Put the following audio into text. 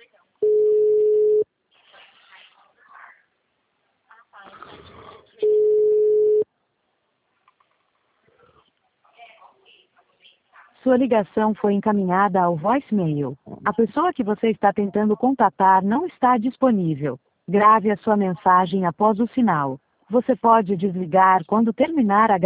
Sua ligação foi encaminhada ao voicemail. A pessoa que você está tentando contatar não está disponível. Grave a sua mensagem após o sinal. Você pode desligar quando terminar a